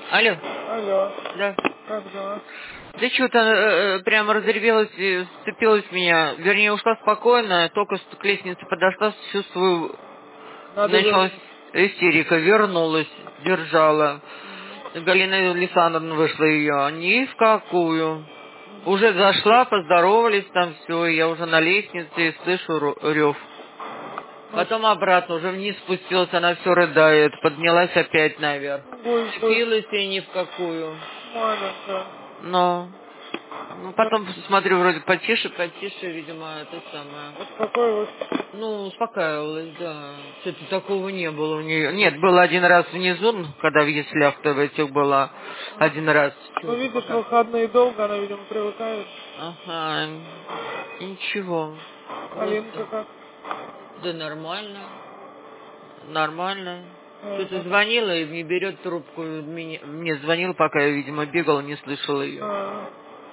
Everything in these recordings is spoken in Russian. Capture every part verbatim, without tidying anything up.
Алло. Алло. Да. Как дела? Да что-то э, прямо разревелась, и сцепилась в меня. Вернее, ушла спокойно, только что к лестнице подошла, чувствую, Надо началась вернуть. истерика, вернулась, держала. Галина Александровна вышла ее, ни в какую. Уже зашла, поздоровались там все, я уже на лестнице и слышу рев. Потом обратно, уже вниз спустилась, она все рыдает, поднялась опять наверх. Ой, ой, Сцепилась и ни в какую. маленькая. Но, ну, потом смотрю, вроде потише, потише, видимо, это самое. Успокоилась. Ну, успокаивалась, да. Что-то такого не было у нее. Нет, было один раз внизу, когда в яслях-то в этих была. Один раз. Ну, Чего-то видишь, пока. выходные долго, она, видимо, привыкает. Ага, ничего. Алинка Просто, как? да нормально. Нормально. Что-то Это. звонила и не берет трубку. Мне, мне звонил, пока я, видимо, бегала, не слышала ее. А,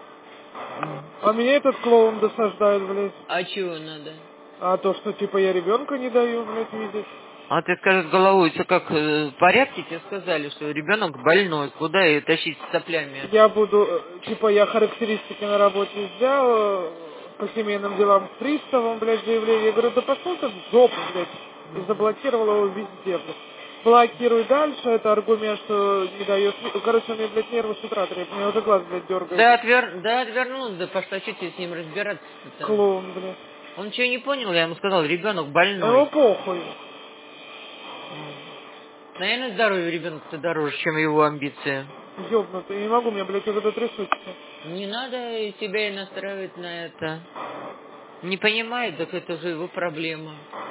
М. а меня этот клоун досаждает, блядь. А чего надо? А то, что, типа, я ребенка не даю, блядь, видеть. А ты скажешь головой, что как э, в порядке тебе сказали, что ребенок больной, куда ее тащить с соплями? Я буду, э, типа, я характеристики на работе взял, э, по семейным делам с приставом, блядь, заявление. Я говорю, да пошел ты в жопу, блядь. И заблокировал его везде, блядь. Блокируй дальше, это аргумент, что не дает... Короче, у меня, блядь, нервы с утра трепет, мне уже глаз, блядь, дергает. Да, отвер... да отвернулся, да пошла, что тебе с ним разбираться-то? Клоун, блядь. Он ничего не понял, я ему сказал, ребенок А ему больной. похуй. М. Наверное, здоровье ребенка-то дороже, чем его амбиции. Ёбнутый, я не могу, меня, блядь, уже до трясучки. Не надо себя и настраивать на это. Не понимает, так это же его проблема.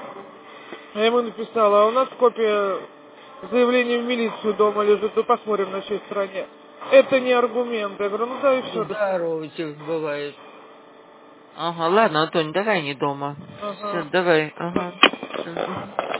Я ему написала, а у нас копия заявления в милицию дома лежит, да посмотрим на чьей стороне. Это не аргумент. Я говорю, ну да и все, до свидания. Здорово тебе бывает. Ага, ладно, Антон, давай не дома. Все, Ага. давай, ага. Всё, мгм.